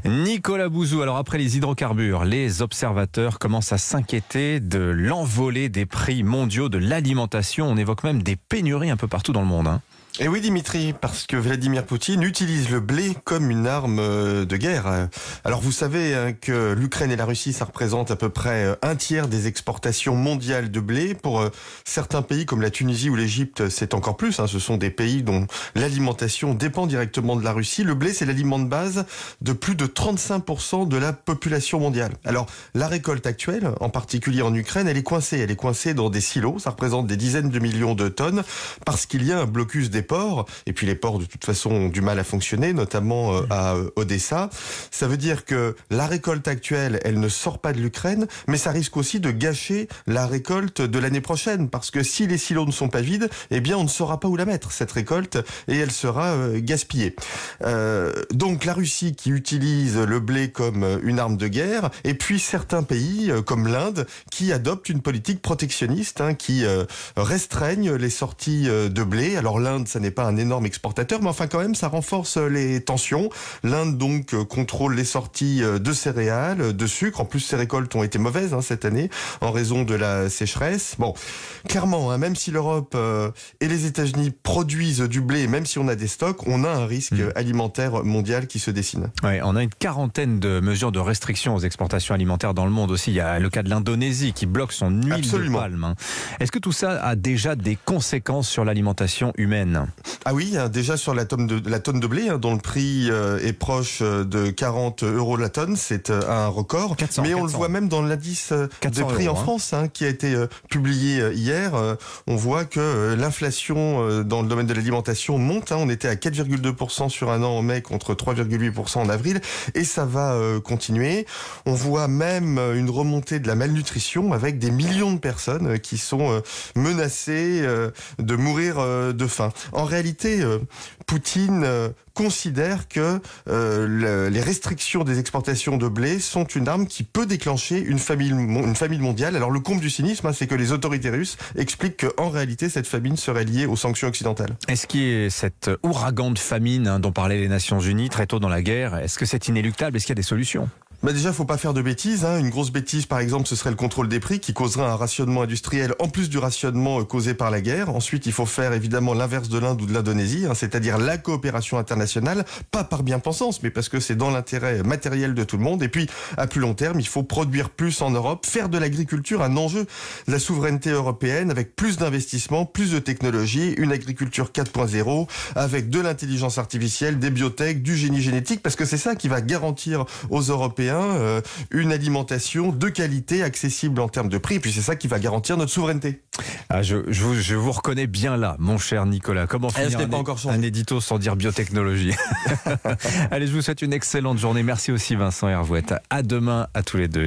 Nicolas Bouzou, alors après les hydrocarbures, les observateurs commencent à s'inquiéter de l'envolée des prix mondiaux de l'alimentation. On évoque même des pénuries un peu partout dans le monde. Et oui Dimitri, parce que Vladimir Poutine utilise le blé comme une arme de guerre. Alors vous savez que l'Ukraine et la Russie, ça représente à peu près un tiers des exportations mondiales de blé. Pour certains pays comme la Tunisie ou l'Égypte, c'est encore plus. Ce sont des pays dont l'alimentation dépend directement de la Russie. Le blé, c'est l'aliment de base de plus de 35% de la population mondiale. Alors la récolte actuelle, en particulier en Ukraine, elle est coincée. Elle est coincée dans des silos. Ça représente des dizaines de millions de tonnes parce qu'il y a un blocus des ports, et puis les ports de toute façon ont du mal à fonctionner, notamment à Odessa. Ça veut dire que la récolte actuelle, elle ne sort pas de l'Ukraine, mais ça risque aussi de gâcher la récolte de l'année prochaine, parce que si les silos ne sont pas vides, eh bien on ne saura pas où la mettre, cette récolte, et elle sera gaspillée. Donc la Russie qui utilise le blé comme une arme de guerre, et puis certains pays, comme l'Inde, qui adoptent une politique protectionniste, qui restreignent les sorties de blé. Alors l'Inde, ça n'est pas un énorme exportateur, mais enfin quand même, ça renforce les tensions. L'Inde donc contrôle les sorties de céréales, de sucre. En plus, ces récoltes ont été mauvaises cette année en raison de la sécheresse. Bon, clairement, même si l'Europe et les États-Unis produisent du blé, même si on a des stocks, on a un risque alimentaire mondial qui se dessine. Ouais, on a une quarantaine de mesures de restriction aux exportations alimentaires dans le monde aussi. Il y a le cas de l'Indonésie qui bloque son huile de palme. Est-ce que tout ça a déjà des conséquences sur l'alimentation humaine ? Ah oui, déjà sur la tonne de blé, dont le prix est proche de 40 € la tonne, c'est un record. 400, mais on le voit même dans l'indice de prix en France, qui a été publié hier. On voit que l'inflation dans le domaine de l'alimentation monte. On était à 4,2% sur un an en mai contre 3,8% en avril. Et ça va continuer. On voit même une remontée de la malnutrition avec des millions de personnes qui sont menacées de mourir de faim. En réalité, Poutine considère que les restrictions des exportations de blé sont une arme qui peut déclencher une famine mondiale. Alors le comble du cynisme, c'est que les autorités russes expliquent qu'en réalité, cette famine serait liée aux sanctions occidentales. Est-ce qu'il y a cet ouragan de famine dont parlaient les Nations Unies très tôt dans la guerre, est-ce que c'est inéluctable? Est-ce qu'il y a des solutions? Déjà, faut pas faire de bêtises. Une grosse bêtise, par exemple, ce serait le contrôle des prix qui causerait un rationnement industriel en plus du rationnement causé par la guerre. Ensuite, il faut faire évidemment l'inverse de l'Inde ou de l'Indonésie, c'est-à-dire la coopération internationale, pas par bien-pensance, mais parce que c'est dans l'intérêt matériel de tout le monde. Et puis, à plus long terme, il faut produire plus en Europe, faire de l'agriculture un enjeu de la souveraineté européenne avec plus d'investissements, plus de technologies, une agriculture 4.0 avec de l'intelligence artificielle, des biotech, du génie génétique, parce que c'est ça qui va garantir aux Européens une alimentation de qualité, accessible en termes de prix, et puis c'est ça qui va garantir notre souveraineté. Je vous reconnais bien là, mon cher Nicolas. Comment finir un édito sans dire biotechnologie? Allez, je vous souhaite une excellente journée. Merci aussi Vincent Hervouette. À demain à tous les deux.